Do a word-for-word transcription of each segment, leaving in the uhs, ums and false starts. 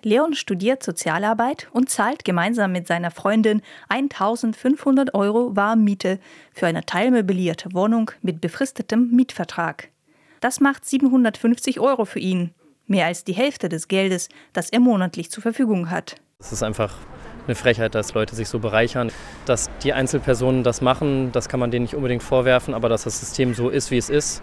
Leon studiert Sozialarbeit und zahlt gemeinsam mit seiner Freundin eintausendfünfhundert Euro Warmmiete für eine teilmöblierte Wohnung mit befristetem Mietvertrag. Das macht siebenhundertfünfzig Euro für ihn, mehr als die Hälfte des Geldes, das er monatlich zur Verfügung hat. Es ist einfach eine Frechheit, dass Leute sich so bereichern. Dass die Einzelpersonen das machen, das kann man denen nicht unbedingt vorwerfen, aber dass das System so ist, wie es ist,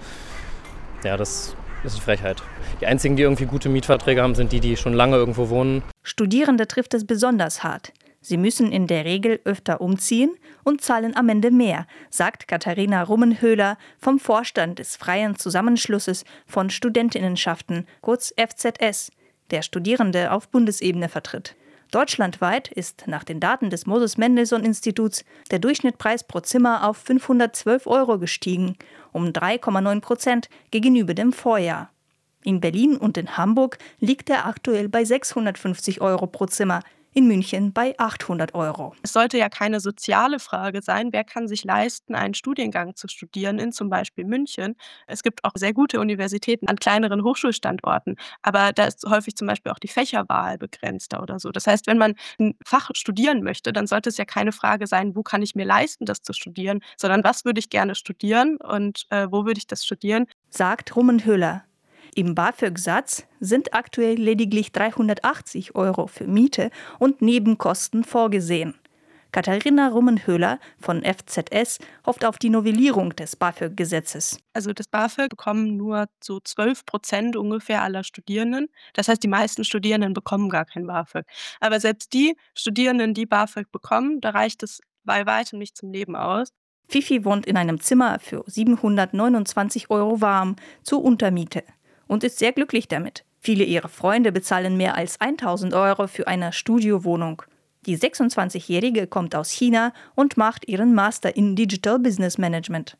ja, das ist eine Frechheit. Die einzigen, die irgendwie gute Mietverträge haben, sind die, die schon lange irgendwo wohnen. Studierende trifft es besonders hart. Sie müssen in der Regel öfter umziehen und zahlen am Ende mehr, sagt Katharina Rummenhöhler vom Vorstand des Freien Zusammenschlusses von Studentinnenschaften, kurz F Z S, der Studierende auf Bundesebene vertritt. Deutschlandweit ist nach den Daten des Moses-Mendelssohn-Instituts der Durchschnittspreis pro Zimmer auf fünfhundertzwölf Euro gestiegen, um drei Komma neun Prozent gegenüber dem Vorjahr. In Berlin und in Hamburg liegt er aktuell bei sechshundertfünfzig Euro pro Zimmer, in München bei achthundert Euro. Es sollte ja keine soziale Frage sein, wer kann sich leisten, einen Studiengang zu studieren in zum Beispiel München. Es gibt auch sehr gute Universitäten an kleineren Hochschulstandorten, aber da ist häufig zum Beispiel auch die Fächerwahl begrenzter oder so. Das heißt, wenn man ein Fach studieren möchte, dann sollte es ja keine Frage sein, wo kann ich mir leisten, das zu studieren, sondern was würde ich gerne studieren und äh, wo würde ich das studieren, sagt Rummenhöhler. Im BAföG-Satz sind aktuell lediglich dreihundertachtzig Euro für Miete und Nebenkosten vorgesehen. Katharina Rummenhöhler von F Z S hofft auf die Novellierung des BAföG-Gesetzes. Also das BAföG bekommen nur so zwölf Prozent ungefähr aller Studierenden. Das heißt, die meisten Studierenden bekommen gar kein BAföG. Aber selbst die Studierenden, die BAföG bekommen, da reicht es bei weitem nicht zum Leben aus. Fifi wohnt in einem Zimmer für siebenhundertneunundzwanzig Euro warm zur Untermiete und ist sehr glücklich damit. Viele ihrer Freunde bezahlen mehr als tausend Euro für eine Studiowohnung. Die sechsundzwanzigjährige kommt aus China und macht ihren Master in Digital Business Management.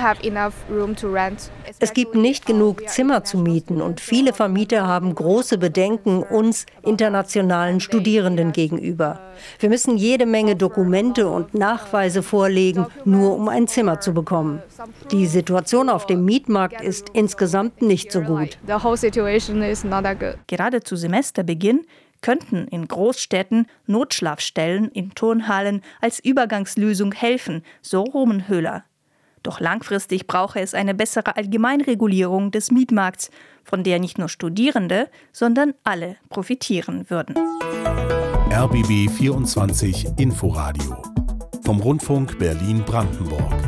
Es gibt nicht genug Zimmer zu mieten und viele Vermieter haben große Bedenken uns internationalen Studierenden gegenüber. Wir müssen jede Menge Dokumente und Nachweise vorlegen, nur um ein Zimmer zu bekommen. Die Situation auf dem Mietmarkt ist insgesamt nicht so gut. Gerade zu Semesterbeginn könnten in Großstädten Notschlafstellen in Turnhallen als Übergangslösung helfen, so Rummenhöhler. Doch langfristig brauche es eine bessere Allgemeinregulierung des Mietmarkts, von der nicht nur Studierende, sondern alle profitieren würden. R B B vierundzwanzig Inforadio vom Rundfunk Berlin-Brandenburg.